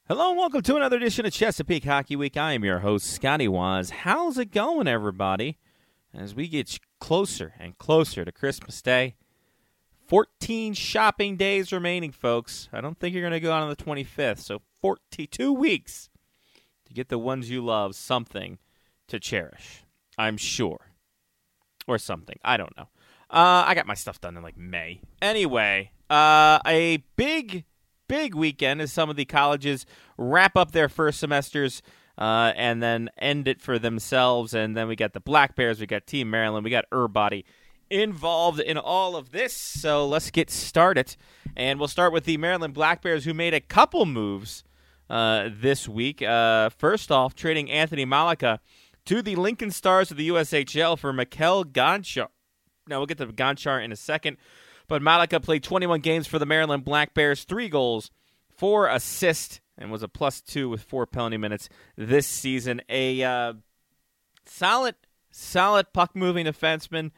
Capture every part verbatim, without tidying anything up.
Hello and welcome to another edition of Chesapeake Hockey Week. I am your host, Scotty Waz. How's it going, everybody? As we get closer and closer to Christmas Day, fourteen shopping days remaining, folks. I don't think you're going to go out on the twenty-fifth, so forty-two weeks to get the ones you love something to cherish, I'm sure. Or something. I don't know. Uh, I got my stuff done in like May. Anyway, uh, a big... big weekend as some of the colleges wrap up their first semesters uh, and then end it for themselves. And then we got the Black Bears, we got Team Maryland, we got Urbody involved in all of this. So let's get started. And we'll start with the Maryland Black Bears, who made a couple moves uh, this week. Uh, first off, trading Anthony Malika to the Lincoln Stars of the U S H L for Mikhail Gonchar. Now, we'll get to Gonchar in a second. But Malika played twenty-one games for the Maryland Black Bears, three goals, four assists, and was a plus two with four penalty minutes this season. A uh, solid, solid puck-moving defenseman.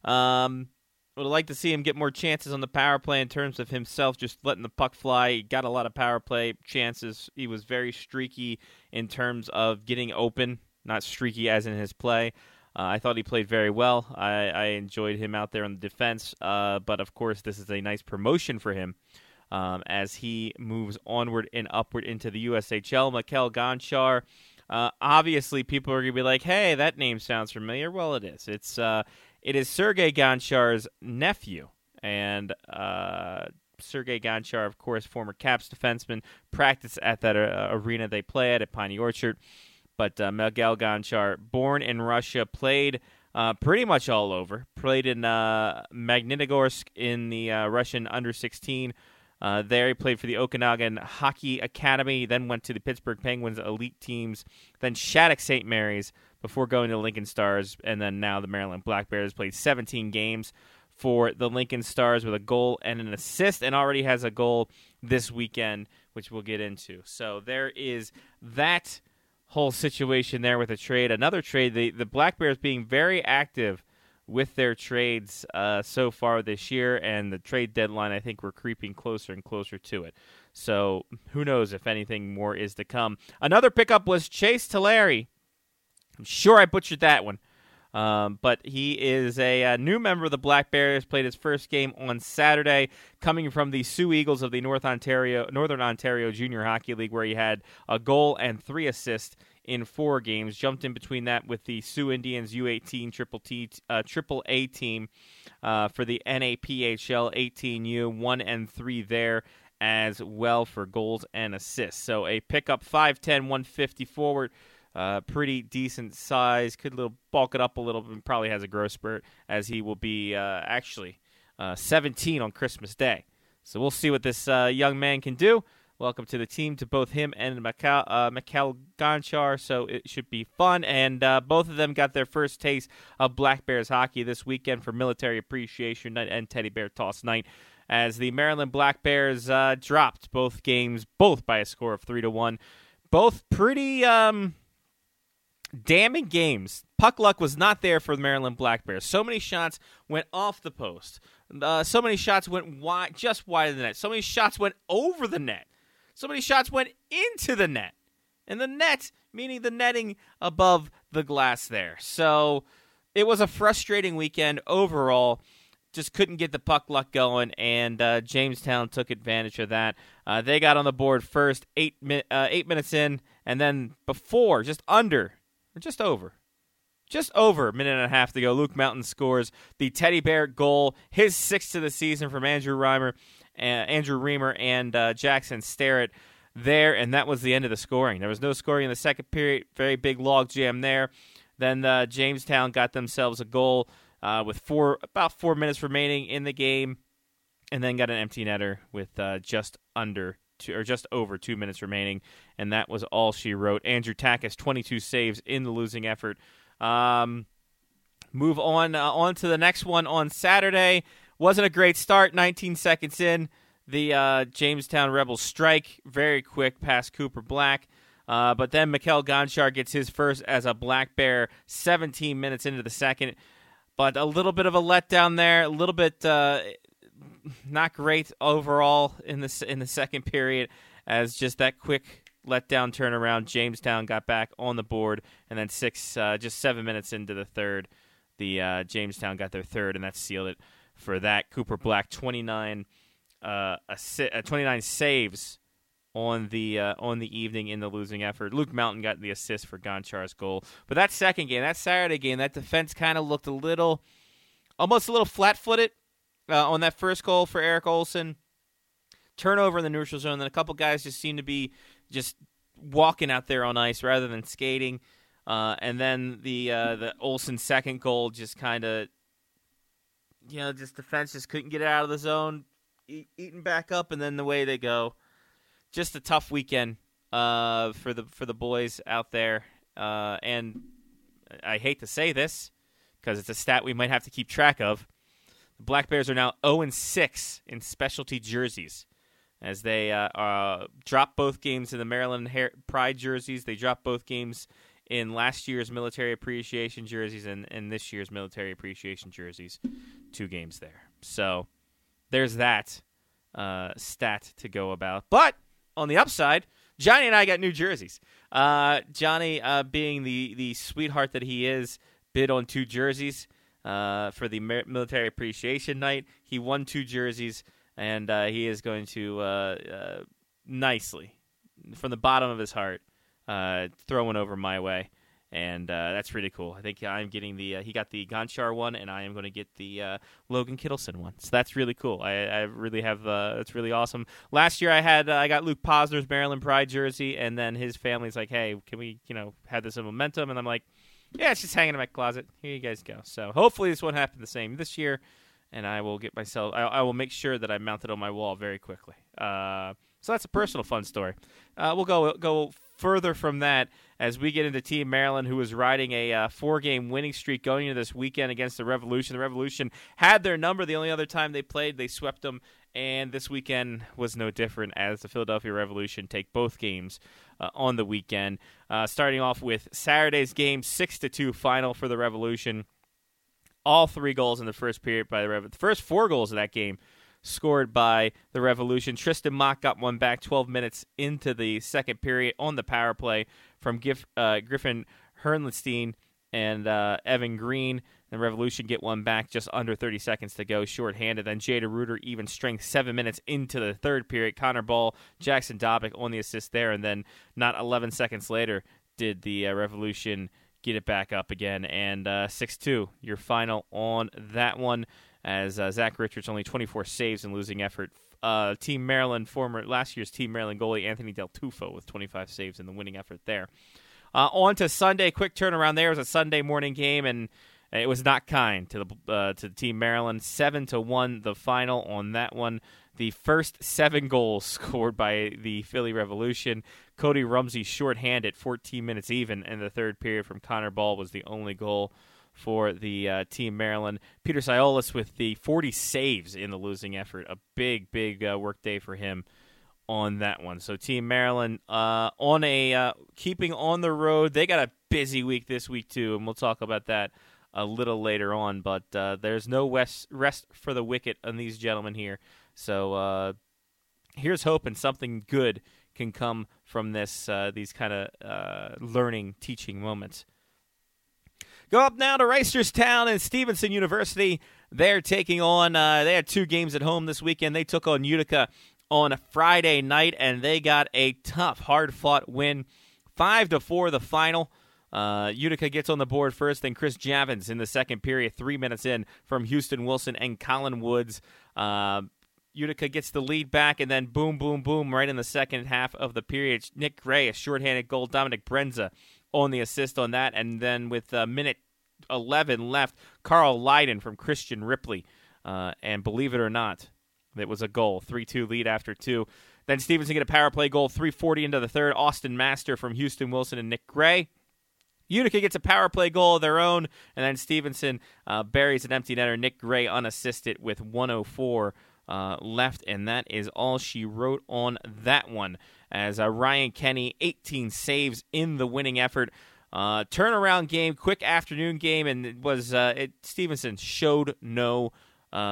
Um, would like to see him get more chances on the power play in terms of himself just letting the puck fly. He got a lot of power play chances. He was very streaky in terms of getting open, not streaky as in his play. Uh, I thought he played very well. I, I enjoyed him out there on the defense. Uh, but, of course, this is a nice promotion for him um, as he moves onward and upward into the U S H L. Mikhail Gonchar, uh, obviously people are going to be like, hey, that name sounds familiar. Well, it is. It's uh, it is Sergei Gonchar's nephew. And uh, Sergei Gonchar, of course, former Caps defenseman, practiced at that uh, arena they play at at Piney Orchard. But uh, Mikhail Gonchar, born in Russia, played uh, pretty much all over. Played in uh, Magnitogorsk in the uh, Russian under sixteen. Uh, there he played for the Okanagan Hockey Academy, then went to the Pittsburgh Penguins elite teams, then Shattuck Saint Mary's before going to Lincoln Stars, and then now the Maryland Black Bears. Played seventeen games for the Lincoln Stars with a goal and an assist, and already has a goal this weekend, which we'll get into. So there is that whole situation there with a trade. Another trade, the, the Black Bears being very active with their trades uh, so far this year, and the trade deadline, I think we're creeping closer and closer to it. So who knows if anything more is to come. Another pickup was Chase Tulare. I'm sure I butchered that one. Um, but he is a, a new member of the Black Bears, played his first game on Saturday, coming from the Sioux Eagles of the North Ontario, Northern Ontario Junior Hockey League, where he had a goal and three assists in four games. Jumped in between that with the Sioux Indians U eighteen Triple T, uh, Triple A team uh, for the N A P H L eighteen U, one and three there as well for goals and assists. So a pickup, five ten, one fifty forward. Uh, pretty decent size. Could little bulk it up a little bit. Probably has a growth spurt as he will be uh, actually uh, seventeen on Christmas Day. So we'll see what this uh, young man can do. Welcome to the team to both him and Mikhail, uh, Mikhail Gonchar. So it should be fun. And uh, both of them got their first taste of Black Bears hockey this weekend for Military Appreciation Night and Teddy Bear Toss Night, as the Maryland Black Bears uh, dropped both games, both by a score of three to one. Both pretty Um, damning games. Puck luck was not there for the Maryland Black Bears. So many shots went off the post. Uh, so many shots went wide, just wide of the net. So many shots went over the net. So many shots went into the net. And the net, meaning the netting above the glass there. So it was a frustrating weekend overall. Just couldn't get the puck luck going, and uh, Jamestown took advantage of that. Uh, they got on the board first, eight, mi- uh, eight minutes in, and then before, just under, or just over, just over a minute and a half to go, Luke Mountain scores the Teddy Bear goal, his sixth of the season from Andrew Reimer, uh, Andrew Reamer and uh, Jackson Starrett there, and that was the end of the scoring. There was no scoring in the second period, very big log jam there. Then uh, Jamestown got themselves a goal uh, with four about four minutes remaining in the game, and then got an empty netter with uh, just under two, or just over two minutes remaining, and that was all she wrote. Andrew Takis, twenty-two saves in the losing effort. Um, move on uh, on to the next one on Saturday. Wasn't a great start. nineteen seconds in, the uh, Jamestown Rebels strike very quick past Cooper Black. Uh, but then Mikhail Gonchar gets his first as a Black Bear seventeen minutes into the second. But a little bit of a letdown there, a little bit uh, not great overall in the, in the second period, as just that quick letdown turnaround. Jamestown got back on the board, and then six, uh, just seven minutes into the third, the uh, Jamestown got their third, and that sealed it for that. Cooper Black, twenty-nine, uh, assi- uh, twenty-nine saves on the uh, on the evening in the losing effort. Luke Mountain got the assist for Gonchar's goal. But that second game, that Saturday game, that defense kind of looked a little, almost a little flat-footed uh, on that first goal for Eric Olson. Turnover in the neutral zone, then a couple guys just seemed to be just walking out there on ice rather than skating. Uh, and then the uh, the Olsen second goal just kind of, you know, just defense just couldn't get it out of the zone, e- eating back up, and then the way they go. Just a tough weekend uh, for the for the boys out there. Uh, and I hate to say this because it's a stat we might have to keep track of. The Black Bears are now oh and six in specialty jerseys, as they uh, uh, dropped both games in the Maryland Her- Pride jerseys. They dropped both games in last year's Military Appreciation jerseys and, and this year's Military Appreciation jerseys. Two games there. So there's that uh, stat to go about. But on the upside, Johnny and I got new jerseys. Uh, Johnny, uh, being the, the sweetheart that he is, bid on two jerseys uh, for the Military Appreciation Night. He won two jerseys. And uh, he is going to uh, uh, nicely, from the bottom of his heart, uh, throw one over my way. And uh, that's really cool. I think I'm getting the, uh, he got the Gonchar one, and I am going to get the uh, Logan Kittleson one. So that's really cool. I, I really have, uh, it's really awesome. Last year I had, uh, I got Luke Posner's Maryland Pride jersey, and then his family's like, hey, can we, you know, have this in momentum? And I'm like, yeah, it's just hanging in my closet. Here you guys go. So hopefully this won't happen the same this year. And I will get myself, I, I will make sure that I mount it on my wall very quickly. Uh, so that's a personal fun story. Uh, we'll go go further from that as we get into Team Maryland, who is riding a uh, four-game winning streak going into this weekend against the Revolution. The Revolution had their number. The only other time they played, they swept them. And this weekend was no different as the Philadelphia Revolution take both games uh, on the weekend. Uh, starting off with Saturday's game, six to two final for the Revolution. All three goals in the first period by the Rev. The first four goals of that game scored by the Revolution. Tristan Mock got one back twelve minutes into the second period on the power play from Gif, uh, Griffin Hernlenstein and uh, Evan Green. The Revolution get one back just under thirty seconds to go, shorthanded. Then Jada Reuter even strength seven minutes into the third period. Connor Ball, Jackson Dobick on the assist there, and then not eleven seconds later did the uh, Revolution get it back up again, and uh, six two, your final on that one, as uh, Zach Richards only twenty-four saves in losing effort. Uh, Team Maryland, former last year's Team Maryland goalie Anthony Del Tufo with twenty-five saves in the winning effort there. Uh, on to Sunday, quick turnaround there. It was a Sunday morning game, and it was not kind to the uh, to Team Maryland. seven to one, the final on that one. The first seven goals scored by the Philly Revolution. Cody Rumsey shorthanded, fourteen minutes even in the third period from Connor Ball was the only goal for the uh, Team Maryland. Peter Siolis with the forty saves in the losing effort. A big, big uh, work day for him on that one. So Team Maryland uh, on a uh, keeping on the road. They got a busy week this week too, and we'll talk about that a little later on. But uh, there's no rest, rest for the wicked on these gentlemen here. So uh, here's hoping something good can come from this uh, these kind of uh, learning, teaching moments. Go up now to Reisterstown and Stevenson University. They're taking on, uh, they had two games at home this weekend. They took on Utica on a Friday night, and they got a tough, hard-fought win. Five to four, the final. Uh, Utica gets on the board first, then Chris Javins in the second period, three minutes in from Houston Wilson and Colin Woods. Uh, Utica gets the lead back, and then boom, boom, boom, right in the second half of the period. Nick Gray, a shorthanded goal. Dominic Brenza on the assist on that. And then with a minute eleven left, Carl Leiden from Christian Ripley. Uh, and believe it or not, it was a goal. three two lead after two. Then Stevenson get a power play goal, three forty into the third. Austin Master from Houston Wilson and Nick Gray. Utica gets a power play goal of their own, and then Stevenson uh, buries an empty netter. Nick Gray unassisted with one oh four uh, left, and that is all she wrote on that one. As uh, Ryan Kenny, eighteen saves in the winning effort. Uh, turnaround game, quick afternoon game, and it was uh, it, Stevenson showed no uh,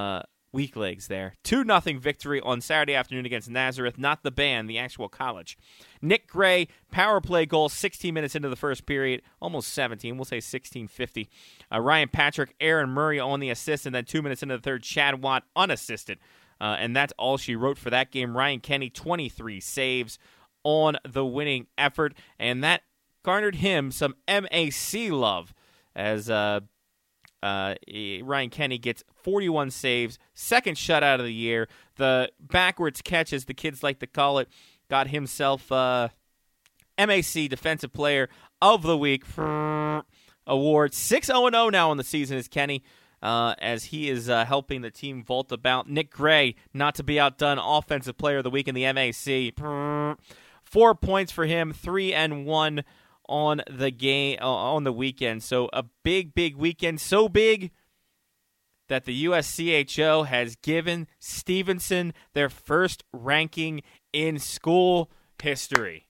weak legs there. two nothing victory on Saturday afternoon against Nazareth, not the band, the actual college. Nick Gray, power play goal, sixteen minutes into the first period, almost seventeen, we'll say sixteen fifty. Uh, Ryan Patrick, Aaron Murray on the assist, and then two minutes into the third, Chad Watt unassisted. Uh, and that's all she wrote for that game. Ryan Kenny, twenty-three saves on the winning effort, and that garnered him some M A C love as uh, uh, Ryan Kenny gets forty-one saves, second shutout of the year. The backwards catch, as the kids like to call it, got himself uh, M A C Defensive Player of the Week award. six oh oh now on the season is Kenny, uh, as he is uh, helping the team vault about. Nick Gray, not to be outdone, Offensive Player of the Week in the M A C. Four points for him, three and one on the game uh, on the weekend. So a big, big weekend. So big that the U S C H O has given Stevenson their first ranking in school history.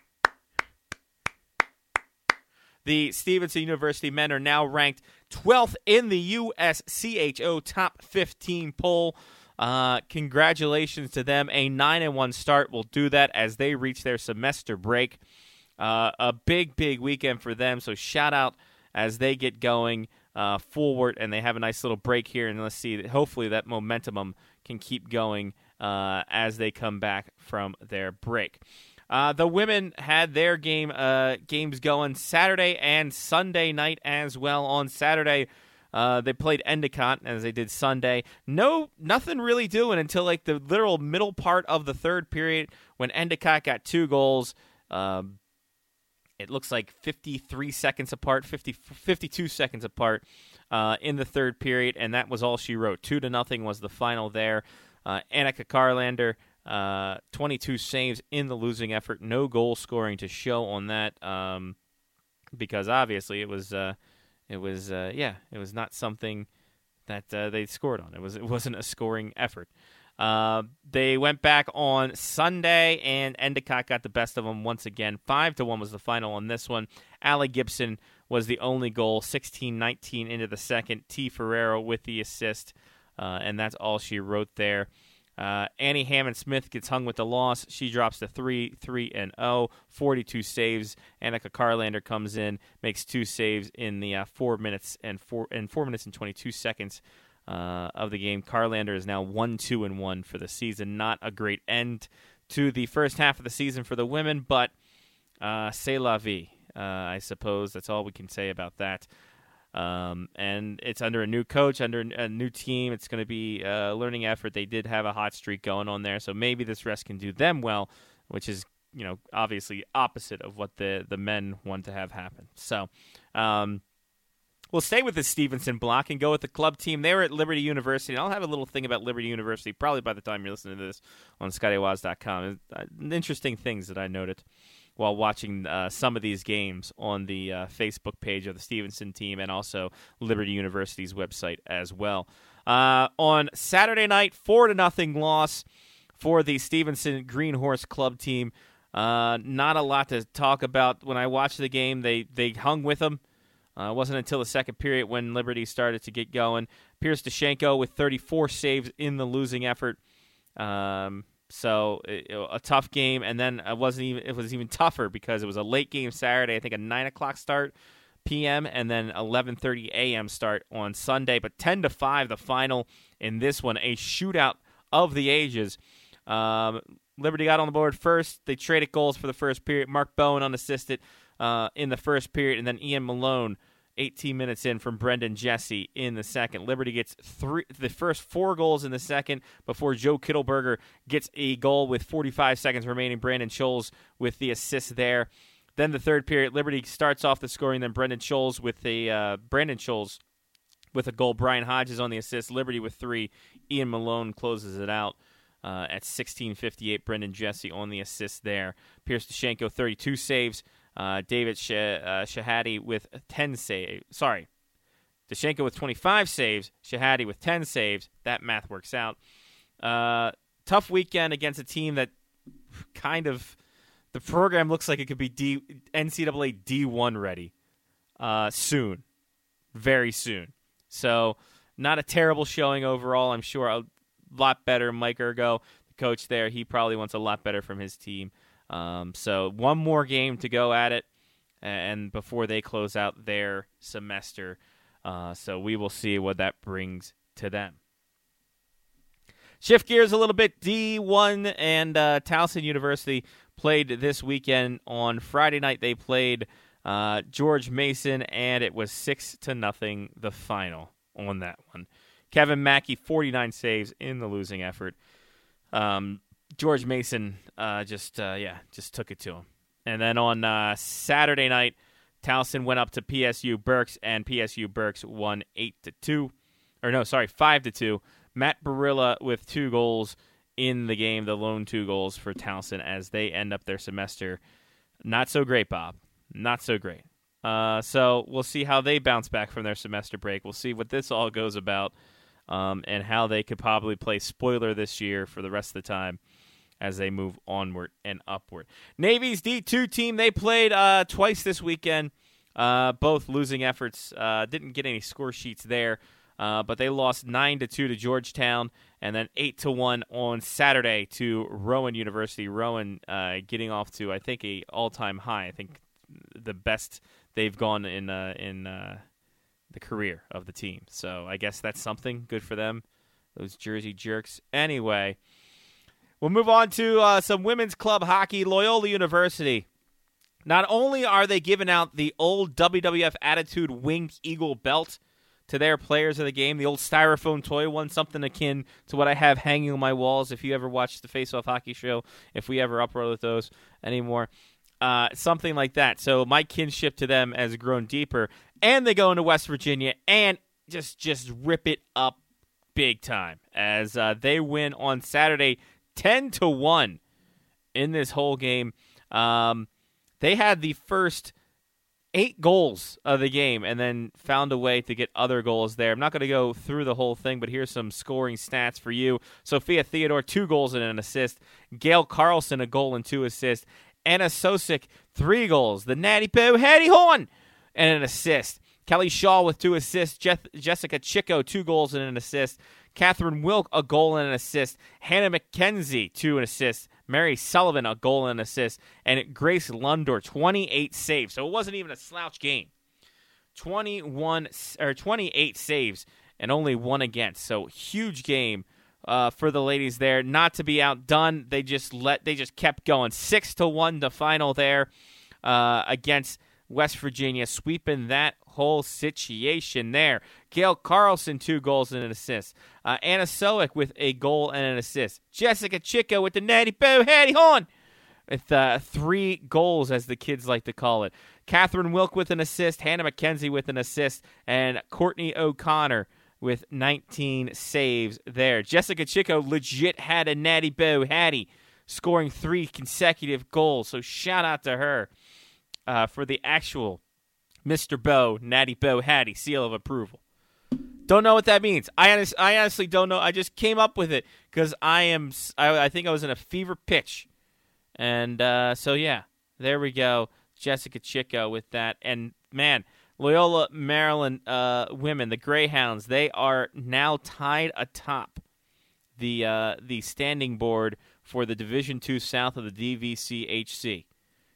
The Stevenson University men are now ranked twelfth in the U S C H O top fifteen poll. Uh, congratulations to them. A nine and one start will do that as they reach their semester break. Uh, a big, big weekend for them, so shout out as they get going uh, forward, and they have a nice little break here, and let's see, hopefully that momentum can keep going uh, as they come back from their break. Uh, the women had their game uh, games going Saturday and Sunday night as well. On Saturday, uh, they played Endicott as they did Sunday. No, nothing really doing until like the literal middle part of the third period when Endicott got two goals. Um, It looks like fifty-three seconds apart, fifty, fifty-two seconds apart uh, in the third period, and that was all she wrote. Two to nothing was the final there. Uh, Annika Carlander, uh, twenty-two saves in the losing effort. No goal scoring to show on that, um, because obviously it was, uh, it was, uh, yeah, it was not something that uh, they scored on. It was, it wasn't a scoring effort. Uh, they went back on Sunday, and Endicott got the best of them once again. Five to one was the final on this one. Allie Gibson was the only goal, sixteen nineteen into the second. T. Ferrero with the assist, uh, and that's all she wrote there. Uh, Annie Hammond-Smith gets hung with the loss. She drops to three, three and oh, forty-two saves. Annika Carlander comes in, makes two saves in the uh, four minutes and four and four minutes and twenty-two seconds. Uh, of the game. Carlander is now one two and one for the season. Not a great end to the first half of the season for the women, but uh, c'est la vie, uh, I suppose. That's all we can say about that. Um, and it's under a new coach, under a new team. It's going to be a learning effort. They did have a hot streak going on there, so maybe this rest can do them well, which is, you know, obviously opposite of what the, the men want to have happen. So, um, we'll stay with the Stevenson block and go with the club team. They were at Liberty University, and I'll have a little thing about Liberty University probably by the time you're listening to this on Scotty Waz dot com. Uh, interesting things that I noted while watching uh, some of these games on the uh, Facebook page of the Stevenson team and also Liberty University's website as well. Uh, on Saturday night, four to nothing loss for the Stevenson Green Horse club team. Uh, not a lot to talk about. When I watched the game, they, they hung with them. Uh, it wasn't until the second period when Liberty started to get going. Pierce Dashenko with thirty-four saves in the losing effort. Um, so it, a tough game, and then it wasn't even. It was even tougher because it was a late game Saturday. I think a nine o'clock start p m and then eleven thirty a m start on Sunday. But ten to five, the final in this one, a shootout of the ages. Um, Liberty got on the board first. They traded goals for the first period. Mark Bowen unassisted uh, in the first period, and then Ian Malone, eighteen minutes in from Brendan Jesse in the second. Liberty gets three, the first four goals in the second before Joe Kittleberger gets a goal with forty-five seconds remaining. Brandon Scholes with the assist there. Then the third period, Liberty starts off the scoring. Then Brendan Scholes with a uh, Brandon Scholes with a goal. Brian Hodges on the assist. Liberty with three. Ian Malone closes it out. Uh, at sixteen fifty-eight, Brendan Jesse on the assist there. Pierce Dashenko, thirty-two saves. Uh, David Sh- uh, Shahadi with ten saves. Sorry. Dashenko with twenty-five saves. Shahadi with ten saves. That math works out. Uh, tough weekend against a team that kind of, the program looks like it could be D, N C double A D one ready uh, soon. Very soon. So not a terrible showing overall. I'm sure a lot better. Mike Ergo, the coach there, he probably wants a lot better from his team. Um, so one more game to go at it, and before they close out their semester. Uh, so we will see what that brings to them. Shift gears a little bit. D one and uh, Towson University played this weekend. On Friday night, they played uh, George Mason, and it was six to nothing the final on that one. Kevin Mackey, forty-nine saves in the losing effort. Um, George Mason uh, just uh, yeah just took it to him. And then on uh, Saturday night, Towson went up to P S U Berks, and P S U Berks won eight to two, or no, sorry, five to two. Matt Barilla with two goals in the game, the lone two goals for Towson as they end up their semester. Not so great, Bob. Not so great. Uh, so we'll see how they bounce back from their semester break. We'll see what this all goes about, um, and how they could probably play spoiler this year for the rest of the time as they move onward and upward. Navy's D two team, they played uh, twice this weekend, uh, both losing efforts. Uh, didn't get any score sheets there. Uh, but they lost nine to two to Georgetown, and then eight to one on Saturday to Rowan University. Rowan uh, getting off to, I think, a all-time high. I think the best they've gone in uh, in uh, the career of the team. So I guess that's something good for them, those Jersey jerks. Anyway, we'll move on to uh, some women's club hockey. Loyola University. Not only are they giving out the old W W F Attitude Winged Eagle belt to their players of the game, the old styrofoam toy one, something akin to what I have hanging on my walls. If you ever watched the Face Off Hockey Show, if we ever upload those anymore, uh, something like that. So my kinship to them has grown deeper, and they go into West Virginia and just just rip it up big time as uh, they win on Saturday ten to one in this whole game. Um, they had the first eight goals of the game and then found a way to get other goals there. I'm not going to go through the whole thing, but here's some scoring stats for you. Sophia Theodore, two goals and an assist. Gail Carlson, a goal and two assists. Anna Sosick, three goals. The Natty Boo, Hattie Horn, and an assist. Kelly Shaw with two assists. Jeff- Jessica Chico, two goals and an assist. Catherine Wilk, a goal and an assist. Hannah McKenzie, two and assists. Mary Sullivan, a goal and an assist. And Grace Lundor, twenty-eight saves. So it wasn't even a slouch game. twenty-one or twenty-eight saves and only one against. So huge game uh, for the ladies there. Not to be outdone, they just let they just kept going. Six to one the final there uh, against West Virginia, sweeping that whole situation there. Gail Carlson, two goals and an assist. Uh, Anna Sowick with a goal and an assist. Jessica Chico with the Natty Boo Hattie Horn with uh, three goals, as the kids like to call it. Catherine Wilk with an assist. Hannah McKenzie with an assist. And Courtney O'Connor with nineteen saves there. Jessica Chico legit had a Natty Boo Hattie, scoring three consecutive goals. So shout out to her uh, for the actual Mister Bo, Natty Bo Hattie, seal of approval. Don't know what that means. I honest, I honestly don't know. I just came up with it because I am. I, I think I was in a fever pitch, and uh, so yeah, there we go. Jessica Chico with that, and man, Loyola Maryland uh, women, the Greyhounds, they are now tied atop the uh, the standing board for the Division Two South of the D V C H C.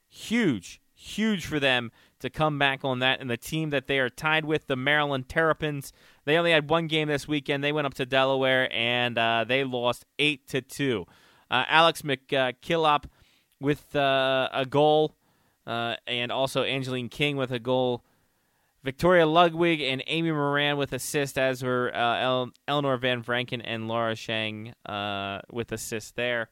Huge, huge for them to come back on that. And the team that they are tied with, the Maryland Terrapins, they only had one game this weekend. They went up to Delaware, and uh, they lost eight to two. Uh, Alex McKillop with uh, a goal, uh, and also Angeline King with a goal. Victoria Ludwig and Amy Moran with assist, as were uh, El- Eleanor Van Franken and Laura Shang uh, with assists there.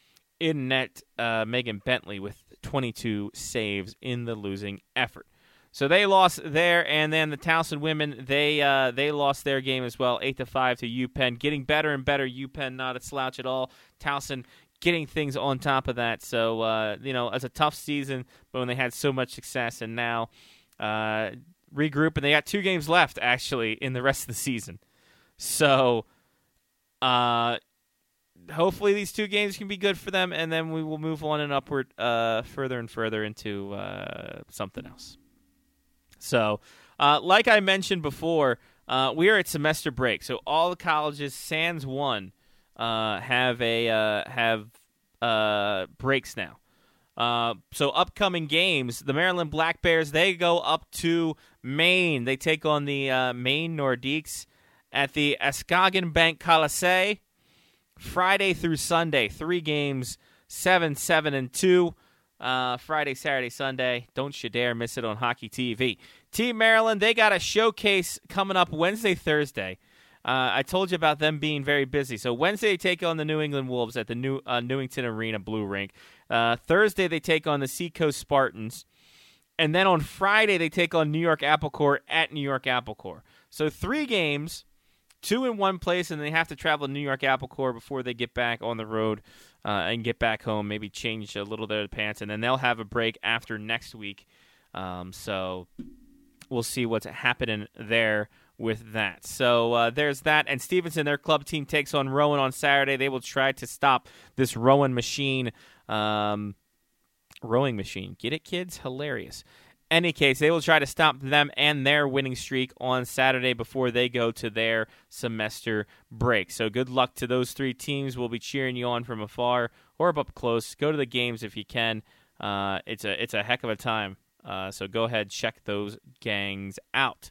In net, uh, Megan Bentley with twenty-two saves in the losing effort. So they lost there, and then the Towson women, they uh, they lost their game as well, eight to five to UPenn. Getting better and better. UPenn not a slouch at all. Towson getting things on top of that. So uh, you know, it's a tough season, but when they had so much success, and now uh, regroup, and they got two games left actually in the rest of the season. So. Uh, Hopefully these two games can be good for them, and then we will move on and upward uh, further and further into uh, something else. So, uh, like I mentioned before, Uh, we are at semester break, so all the colleges, sans one, uh, have a uh, have uh, breaks now. Uh, so upcoming games, the Maryland Black Bears, they go up to Maine. They take on the uh, Maine Nordiques at the Escogan Bank Colisée Friday through Sunday. Three games, seven, seven, and two. Uh, Friday, Saturday, Sunday. Don't you dare miss it on Hockey T V. Team Maryland, they got a showcase coming up Wednesday, Thursday. Uh, I told you about them being very busy. So Wednesday they take on the New England Wolves at the New uh, Newington Arena Blue Rink. Uh, Thursday they take on the Seacoast Spartans. And then on Friday they take on New York Apple Corps at New York Apple Corps. So three games, two in one place, and they have to travel to New York Apple Corps before they get back on the road uh, and get back home, maybe change a little bit of the pants, and then they'll have a break after next week. Um, so we'll see what's happening there with that. So uh, there's that. And Stevenson, their club team, takes on Rowan on Saturday. They will try to stop this Rowan machine, um, rowing machine. Get it, kids? Hilarious. Any case, they will try to stop them and their winning streak on Saturday before they go to their semester break. So good luck to those three teams. We'll be cheering you on from afar or up close. Go to the games if you can. Uh, it's a it's a heck of a time. Uh, so go ahead, check those gangs out.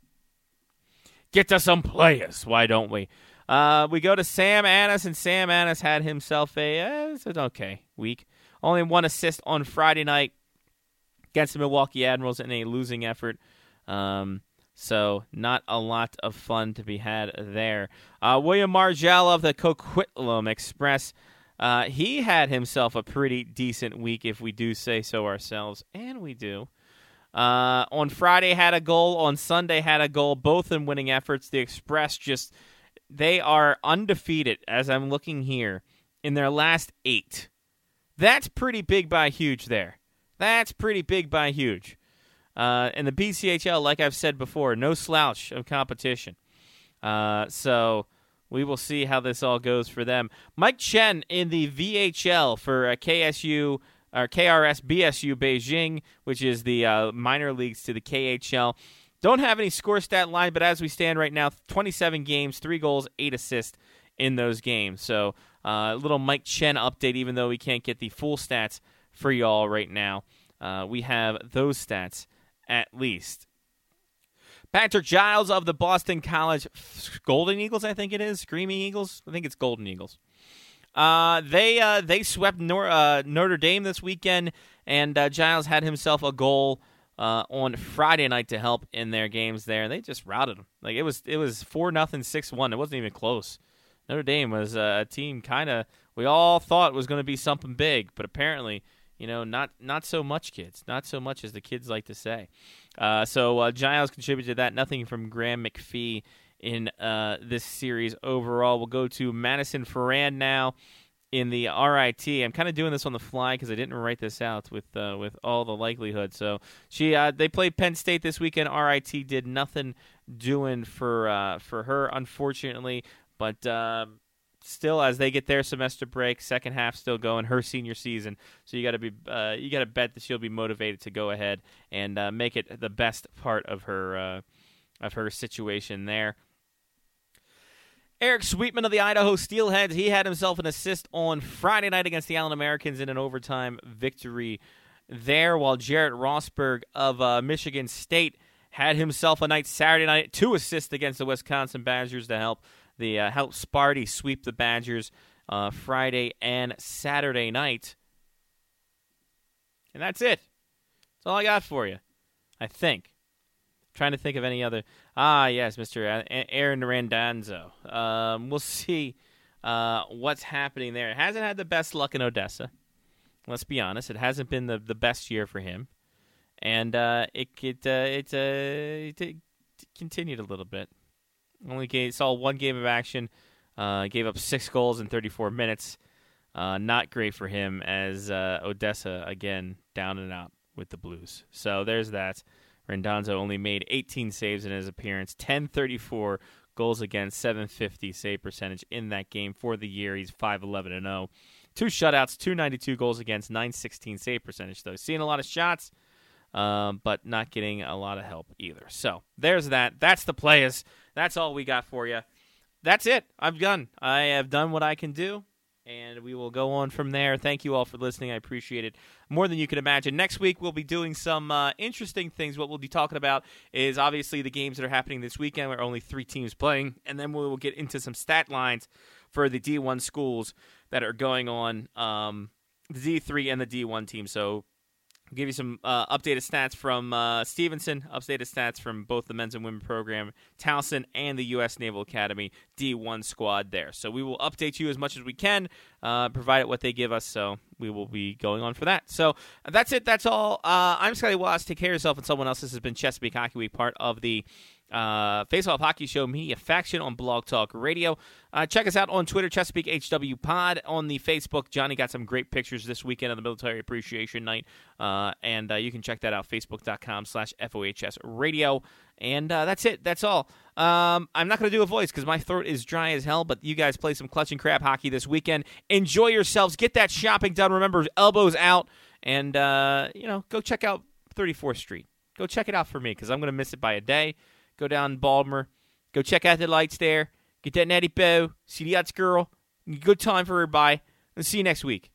Get to some players, why don't we? Uh, we go to Sam Annis, and Sam Annis had himself a uh, it's an okay week. Only one assist on Friday night against the Milwaukee Admirals in a losing effort. Um, so not a lot of fun to be had there. Uh, William Margell of the Coquitlam Express, uh, he had himself a pretty decent week, if we do say so ourselves, and we do. Uh, on Friday had a goal. On Sunday had a goal. Both in winning efforts. The Express just, they are undefeated, as I'm looking here, in their last eight. That's pretty big by huge there. That's pretty big by huge. Uh, and the B C H L, like I've said before, no slouch of competition. Uh, so we will see how this all goes for them. Mike Chen in the V H L for uh, K S U, or K R S B S U Beijing, which is the uh, minor leagues to the K H L. Don't have any score stat line, but as we stand right now, twenty-seven games, three goals, eight assists in those games. So a uh, little Mike Chen update, even though we can't get the full stats for y'all right now. Uh, we have those stats at least. Patrick Giles of the Boston College Golden Eagles, I think it is. Screaming Eagles? I think it's Golden Eagles. Uh, they uh, they swept Nor- uh, Notre Dame this weekend, and uh, Giles had himself a goal uh, on Friday night to help in their games there. They just routed them. Like it was it was four nothing, six one. It wasn't even close. Notre Dame was uh, a team kind of we all thought was going to be something big, but apparently, you know, not not so much, kids. Not so much, as the kids like to say. Uh, so uh, Giles contributed to that. Nothing from Graham McPhee in uh, this series overall. We'll go to Madison Ferrand now in the R I T. I'm kind of doing this on the fly because I didn't write this out with uh, with all the likelihood. So she uh, they played Penn State this weekend. R I T did nothing doing for uh, for her, unfortunately. But uh, still, as they get their semester break, second half still going, her senior season. So you got to be uh, you got to bet that she'll be motivated to go ahead and uh, make it the best part of her uh, of her situation there. Eric Sweetman of the Idaho Steelheads, he had himself an assist on Friday night against the Allen Americans in an overtime victory there, while Jarrett Rosberg of uh, Michigan State had himself a night Saturday night, two assists against the Wisconsin Badgers to help the uh, help Sparty sweep the Badgers uh, Friday and Saturday night. And that's it. That's all I got for you, I think. Trying to think of any other. Ah, yes, Mister Aaron Randazzo. Um, we'll see uh, what's happening there. It hasn't had the best luck in Odessa. Let's be honest. It hasn't been the, the best year for him. And uh, it, it, uh, it, uh, it, it continued a little bit. Only game, saw one game of action. Uh, gave up six goals in thirty-four minutes. Uh, not great for him as uh, Odessa, again, down and out with the Blues. So there's that. Randazzo only made eighteen saves in his appearance, ten thirty-four goals against, seven fifty save percentage in that game for the year. He's five eleven and oh. Two shutouts, two ninety-two goals against, nine sixteen save percentage, though. Seeing a lot of shots, um, but not getting a lot of help either. So there's that. That's the players. that's all we got for you. That's it. I'm done. I have done what I can do, and we will go on from there. Thank you all for listening. I appreciate it more than you can imagine. Next week, we'll be doing some uh, interesting things. What we'll be talking about is obviously the games that are happening this weekend where only three teams playing, and then we will get into some stat lines for the D one schools that are going on, um, the D three and the D one team. So I'll give you some uh, updated stats from uh, Stevenson, updated stats from both the men's and women's program, Towson, and the U S Naval Academy D one squad there. So we will update you as much as we can, uh, provide what they give us. So we will be going on for that. So that's it. That's all. Uh, I'm Scotty Waz. Take care of yourself and someone else. This has been Chesapeake Hockey Week, part of the Uh, Face Off Hockey Show Media Faction on Blog Talk Radio. Uh, check us out on Twitter, Chesapeake H W Pod. On the Facebook, Johnny got some great pictures this weekend of the Military Appreciation Night, uh, and uh, you can check that out, facebook.com slash FOHS Radio. And uh, that's it. That's all. Um, I'm not going to do a voice because my throat is dry as hell, but you guys play some clutch and crab hockey this weekend. Enjoy yourselves. Get that shopping done. Remember, elbows out. And, uh, you know, go check out thirty-fourth Street. Go check it out for me because I'm going to miss it by a day. Go down Baltimore. Go check out the lights there. Get that natty bow. See the yachts girl. Good time for everybody. And see you next week.